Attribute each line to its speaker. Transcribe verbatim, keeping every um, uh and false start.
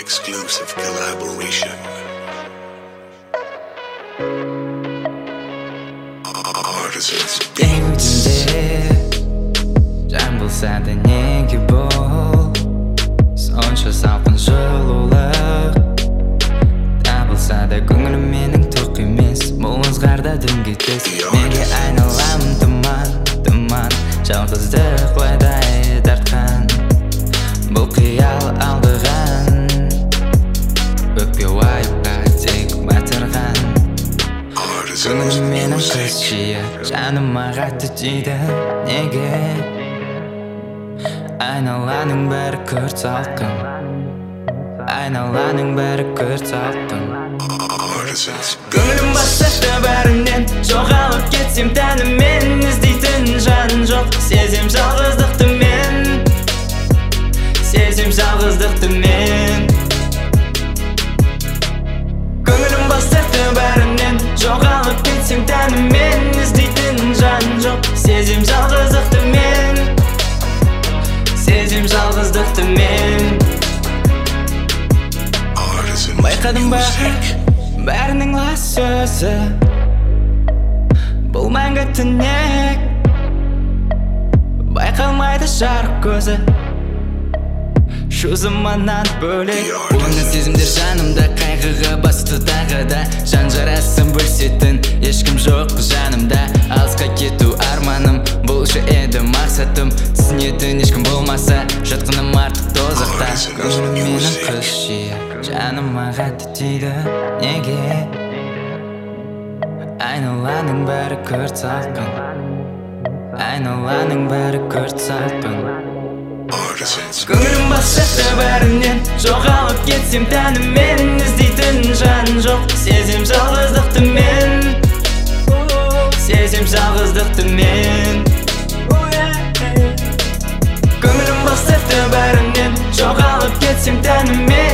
Speaker 1: exclusive collaboration. Artisans
Speaker 2: Жан болса да неге бол сонша салқын жылулық табылса да көңілім менің тоқ емес бұл ызғарда дүн кетпес неге айналамын тұман тұман жалғыздық ойдай тартқан бұл қиял алдыған өкпе уайымға тек батырған көңілім менің қыз жиі жаныма қатты тиді неге айналаның бәрі күрт салқын айналаның бәрі күрт салқын көңілім бастықты бәрінен жоғалып кетсем тәніммен іздейтін жан жоқ сезем жалғыздықты мен сезем жалғыздықты мен көңілім бастықты бәрінен жоғалып кетсем тәніммен іздейтін жан жоқ сезем жалғыздықты мен сезем жалғыздықты мен байқадым ба бәрінің лас сөзі бұл мәңгі түнек байқалмайды жарық көзі шу заманнан бөлек оны сезімдер жанымда қайғыға басты тағы да жан жарасын бөлісетін ешкім жоқ жанымда алысқа кету арманым болушы еді мақсатым түсінетін ешкім болмаса жатқаным артық тозақта көңілім менің қыз жиі жаныма қатты тиді неге айналаның бәрі күрт салқын айналаның бәрі күрт салқын көңілім бастықты бәрінен жоғалып кетсем тәніммен іздейтін жан жоқ сезем жалғыздықты мен сезем жалғыздықты мен көңілім бастықты бәрінен жоғалып кетсем тәніммен